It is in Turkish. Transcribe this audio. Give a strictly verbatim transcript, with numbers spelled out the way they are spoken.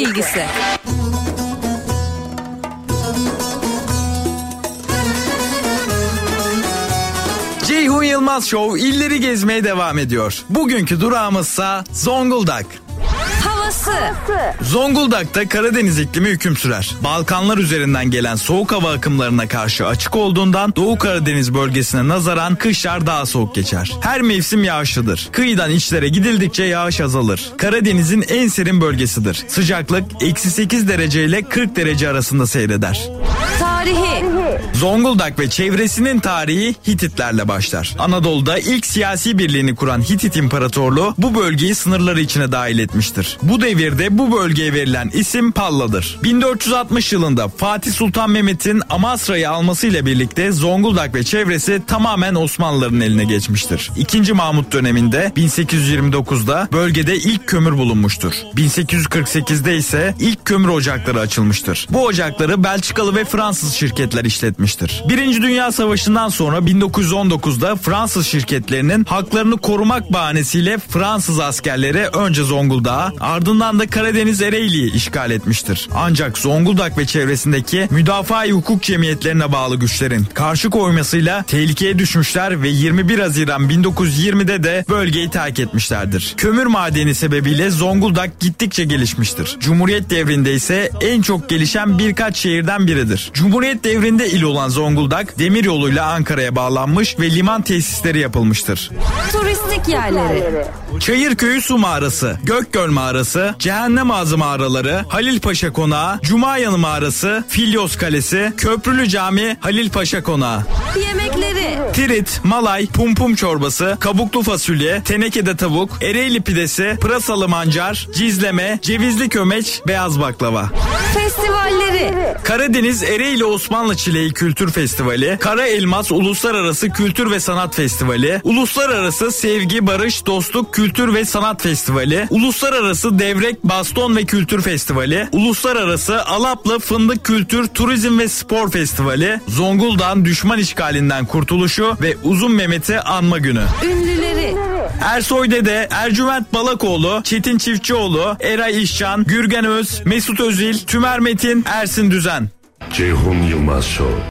bilgisi. Ceyhun Yılmaz Show illeri gezmeye devam ediyor. Bugünkü durağımızsa Zonguldak. Havası. Zonguldak'ta Karadeniz iklimi hüküm sürer. Balkanlar üzerinden gelen soğuk hava akımlarına karşı açık olduğundan Doğu Karadeniz bölgesine nazaran kışlar daha soğuk geçer. Her mevsim yağışlıdır. Kıyıdan içlere gidildikçe yağış azalır. Karadeniz'in en serin bölgesidir. Sıcaklık eksi sekiz derece ile kırk derece arasında seyreder. Tarihi. Zonguldak ve çevresinin tarihi Hititlerle başlar. Anadolu'da ilk siyasi birliğini kuran Hitit İmparatorluğu bu bölgeyi sınırları içine dahil etmiştir. Bu devirde bu bölgeye verilen isim Palla'dır. bin dört yüz altmış yılında Fatih Sultan Mehmet'in Amasra'yı almasıyla birlikte Zonguldak ve çevresi tamamen Osmanlıların eline geçmiştir. İkinci Mahmut döneminde bin sekiz yüz yirmi dokuzda bölgede ilk kömür bulunmuştur. bin sekiz yüz kırk sekizde ise ilk kömür ocakları açılmıştır. Bu ocakları Belçikalı ve Fransız şirketler işletmiştir. Birinci Dünya Savaşı'ndan sonra bin dokuz yüz on dokuzda Fransız şirketlerinin haklarını korumak bahanesiyle Fransız askerleri önce Zonguldak'a, ardından da Karadeniz Ereğli'yi işgal etmiştir. Ancak Zonguldak ve çevresindeki müdafaa-i hukuk cemiyetlerine bağlı güçlerin karşı koymasıyla tehlikeye düşmüşler ve yirmi bir Haziran bin dokuz yüz yirmide de bölgeyi terk etmişlerdir. Kömür madeni sebebiyle Zonguldak gittikçe gelişmiştir. Cumhuriyet devrinde ise en çok gelişen birkaç şehirden biridir. Cumhuriyet devrinde il olan Zonguldak demiryoluyla Ankara'ya bağlanmış ve liman tesisleri yapılmıştır. Turistik yerleri. Çayırköyü Su Mağarası, Gökgöl Mağarası, Cehennem Ağzı Mağaraları, Halilpaşa Konağı, Cumayanı Mağarası, Filyos Kalesi, Köprülü Cami, Halilpaşa Konağı. Yemekleri. Tirit, malay, pumpum çorbası, kabuklu fasulye, tenekede tavuk, ereğli pidesi, pırasalı mancar, cizleme, cevizli kömeç, beyaz baklava. Festivalleri. Karadeniz Ereğli Osmanlı Çileği Kültür Festivali, Kara Elmas Uluslararası Kültür ve Sanat Festivali, Uluslararası Sevgi, Barış, Dostluk, Kültür ve Sanat Festivali, Uluslararası Devrek, Baston ve Kültür Festivali, Uluslararası Alaplı Fındık Kültür, Turizm ve Spor Festivali, Zonguldak'ın düşman işgalinden kurtuluşu ve Uzun Mehmet'i anma günü. Ünlüleri. Ersoy Dede, Ercüment Balakoğlu, Çetin Çiftçioğlu, Eray İşcan, Gürgen Öz, Mesut Özil, Tümer Metin, Ersin Düzen. Ceyhun Yılmaz Show.